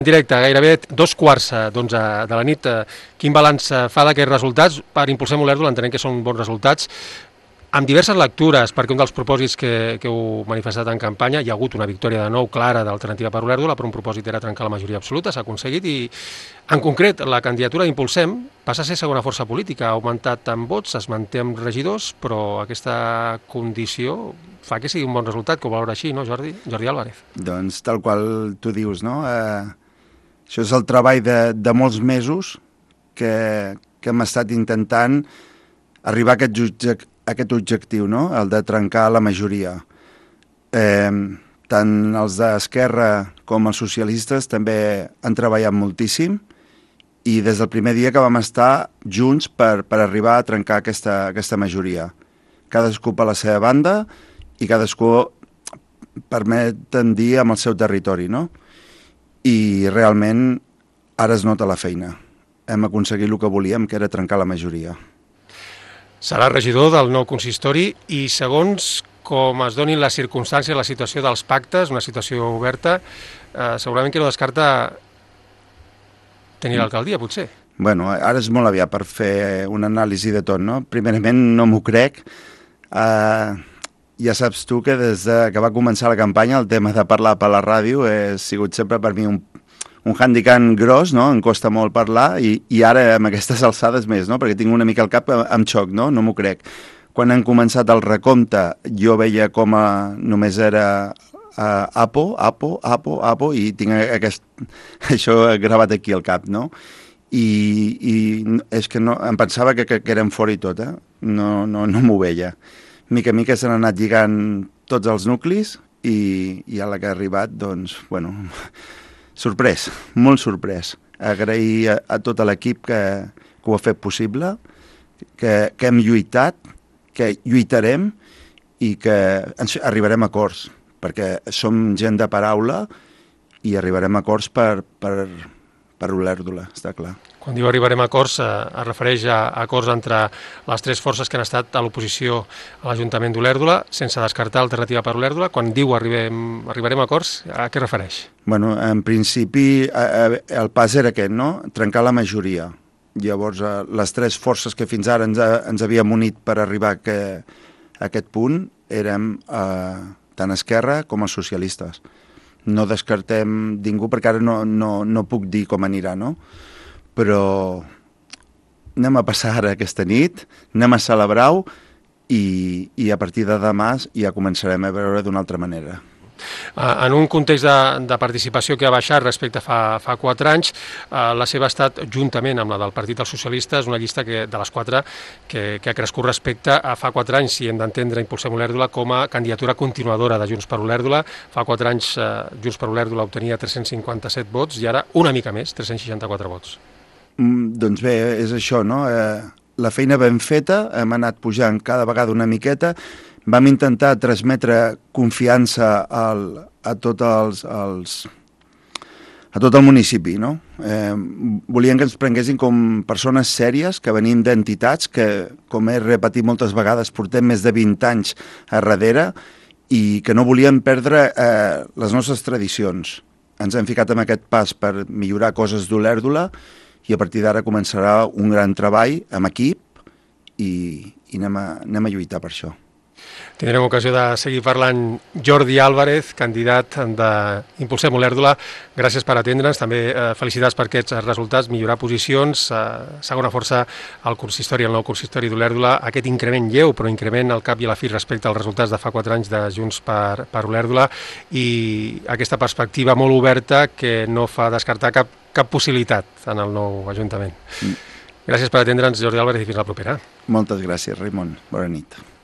En directe, gairebé 2:15 de la nit. Quin balanç fa d'aquests resultats? Per Impulsem Olèrdola entenem que són bons resultats, amb diverses lectures, perquè un dels propòsits que heu manifestat en campanya, hi ha hagut una victòria de nou clara d'Alternativa per Olèrdola, però un propòsit era trencar la majoria absoluta, s'ha aconseguit, i en concret la candidatura d'Impulsem passa a ser segona força política, ha augmentat en vots, es manté amb regidors, però aquesta condició fa que sigui un bon resultat, que ho valora així, no, Jordi Álvarez? Doncs tal qual tu dius, no? Això és el treball de molts mesos que hem estat intentant arribar a aquest objectiu, no? El de trencar la majoria. Tant els d'Esquerra com els socialistes també han treballat moltíssim i des del primer dia que vam estar junts per arribar a trencar aquesta majoria. Cadascú per la seva banda i cadascú permeten dir amb el seu territori, no? I realment ara es nota la feina. Hem aconseguit el que volíem, que era trencar la majoria. Serà regidor del nou consistori i segons com es donin les circumstàncies, la situació dels pactes, una situació oberta, segurament que no descarta tenir l'alcaldia, potser. Bueno, ara és molt aviat per fer una anàlisi de tot, no? Primerament, no m'ho crec. Ja saps tu que des que va començar la campanya el tema de parlar per la ràdio ha sigut sempre per mi un handicap gros, no? Em costa molt parlar i ara amb aquestes alçades més, no? Perquè tinc una mica el cap amb xoc, no? No m'ho crec. Quan han començat el recompte jo veia com només era Apo i tinc això gravat aquí al cap, no? I és que no, em pensava que érem fora i tot, no m'ho veia. Mica a mica s'han anat lligant tots els nuclis i a la que ha arribat, doncs, bueno, sorprès, molt sorprès. Agrair a tot l'equip que ho ha fet possible, que hem lluitat, que lluitarem i que arribarem a acords, perquè som gent de paraula i arribarem a acords per Olèrdola, està clar. Quan diu arribarem a acords, es refereix a acords entre les tres forces que han estat a l'oposició a l'Ajuntament d'Olèrdola, sense descartar Alternativa per Olèrdola. Quan diu arribarem a acords, a què refereix? Bueno, en principi el pas era aquest, no? Trencar la majoria. Llavors, les tres forces que fins ara ens havíem unit per arribar a aquest punt érem tant Esquerra com els socialistes. No descartem ningú perquè ara no puc dir com anirà, no? Però anem a passar ara aquesta nit, anem a celebrar-ho i a partir de demà ja començarem a veure d'una altra manera. En un context de participació que ha baixat respecte a fa 4 anys, la seva ha estat, juntament amb la del Partit dels Socialistes, una llista de les 4 que ha crescut respecte a fa 4 anys, si hem d'entendre Impulsem Olèrdola com a candidatura continuadora de Junts per Olèrdola. Fa 4 anys Junts per Olèrdola obtenia 357 vots i ara una mica més, 364 vots. Doncs bé, és això, no? La feina ben feta, hem anat pujant cada vegada una miqueta. Vam intentar transmetre confiança a tot el municipi, no? Volien que ens prenguessin com persones sèries, que venim d'entitats, que, com he repetit moltes vegades, portem més de 20 anys a darrere i que no volien perdre les nostres tradicions. Ens hem ficat en aquest pas per millorar coses d'Olèrdola i a partir d'ara començarà un gran treball amb equip i anem a lluitar per això. Tindrem ocasió de seguir parlant. Jordi Álvarez, candidat d'Impulsem Olèrdola, gràcies per atendre'ns, també felicitats per aquests resultats, millorar posicions, segona força al consistori, el nou consistori d'Olèrdola, aquest increment lleu, però increment al cap i a la fi respecte als resultats de fa 4 anys de Junts per Olèrdola i aquesta perspectiva molt oberta que no fa descartar cap possibilitat en el nou Ajuntament. Gràcies per atendre'ns, Jordi Álvarez, i fins la propera. Moltes gràcies, Raimon. Bona nit.